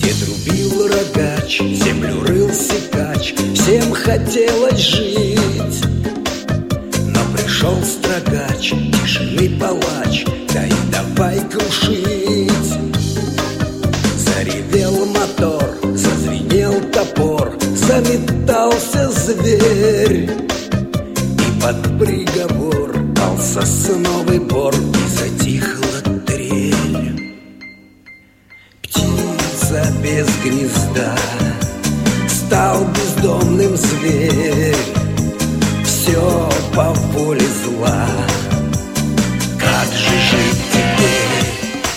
Дед рубил рогач, землю рыл сикач, всем хотелось жить. Но пришел строгач, тишины палач, да и давай крушить. Заревел мотор, зазвенел топор, заметался зверь, и под приговор пал сосновый бор, и затихла трель. Птица без гнезда, стал бездомным зверь, все по воле зла. Как же жить теперь?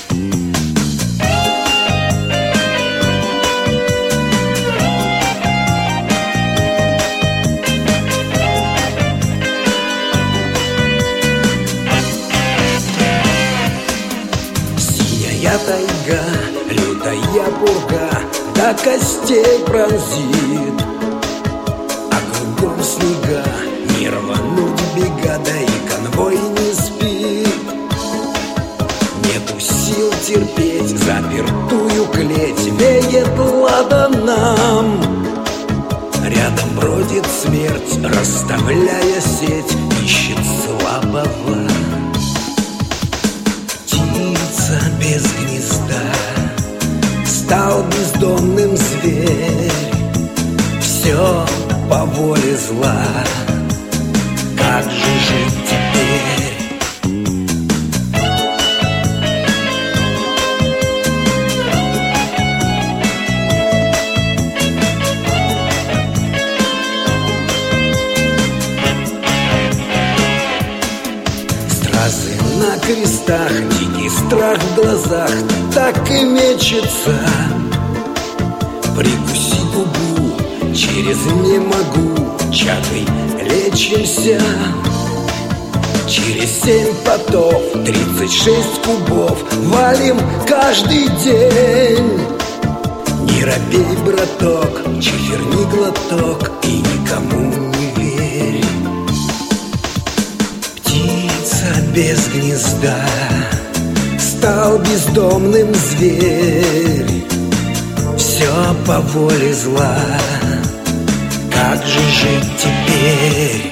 Синяя тайга, лютая пурга до костей пронзит, а кругом снега, не рвануть бега, да и конвой не спит. Нету сил терпеть запертую клеть, веет ладаном. Рядом бродит смерть, расставляя сеть, ищет слабого. Птица без гнезда, стал бездомным зверь, все по воле зла. Как же жить теперь? Стразы на крестах, дикий страх в глазах, так и мечется. Прикуси губу, через не могу, чакой лечимся. Через 7 потов, 36 кубов валим каждый день. Не робей, браток, чиферни глоток и никому не верь. Птица без гнезда, стал бездомным зверь, все по воле зла. Как же жить теперь?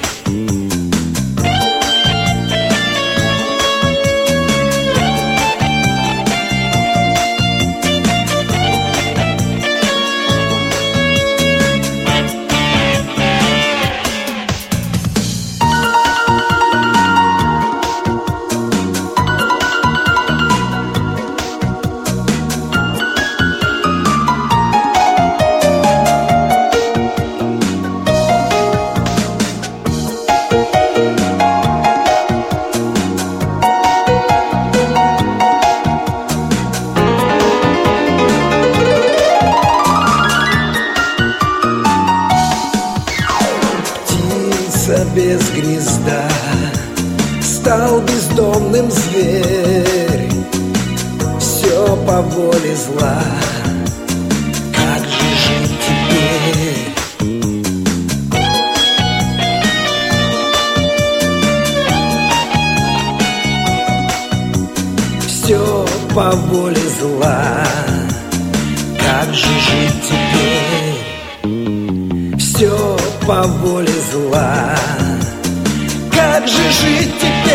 Без гнезда, стал бездомным зверь, все по воле зла. Как же жить теперь? Все по воле зла. Как же жить теперь? Все по воле зла. Как же жить теперь?